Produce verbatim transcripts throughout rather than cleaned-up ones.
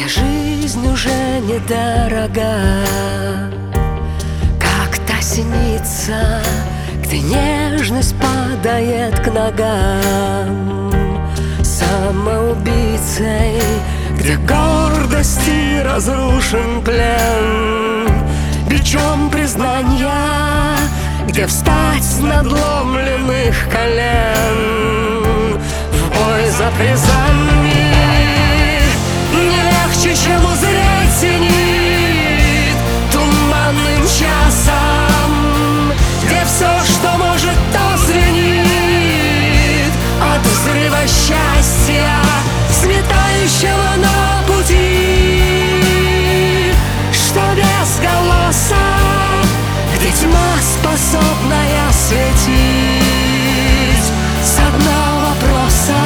где жизнь уже недорога, как та синица, где нежность падает к ногам, самоубийцей, где гордости разрушен плен, бичом признания, где встать с надломленных колен в бой за призами. Не легче, чем узреть зенит туманным часом, где все, что может, то звенит от взрыва счастья, сметающего на пути, что без голоса, где тьма, способная светить с дна вопроса.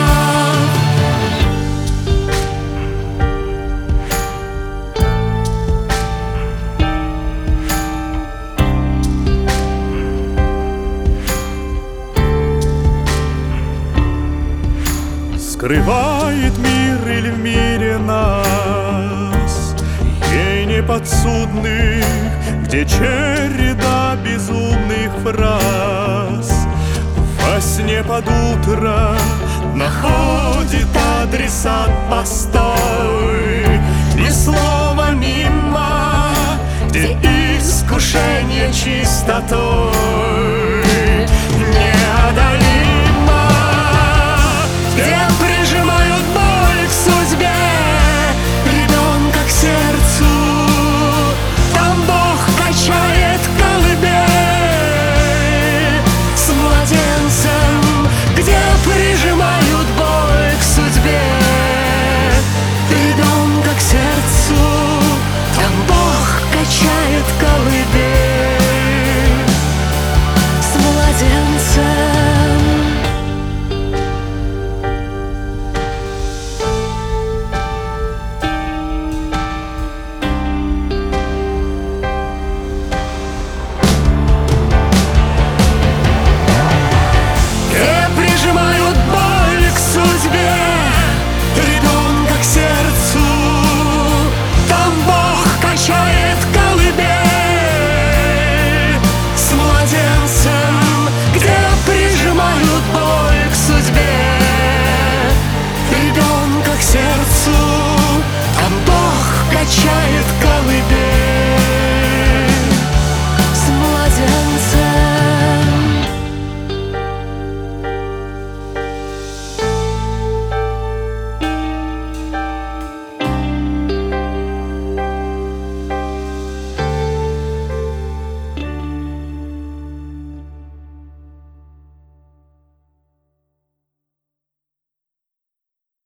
Скрывает мир или в мире нас, ей неподсудных, где череда безумных фраз во сне под утро находит адресат постой. Ни слова мимо, где искушение чистотой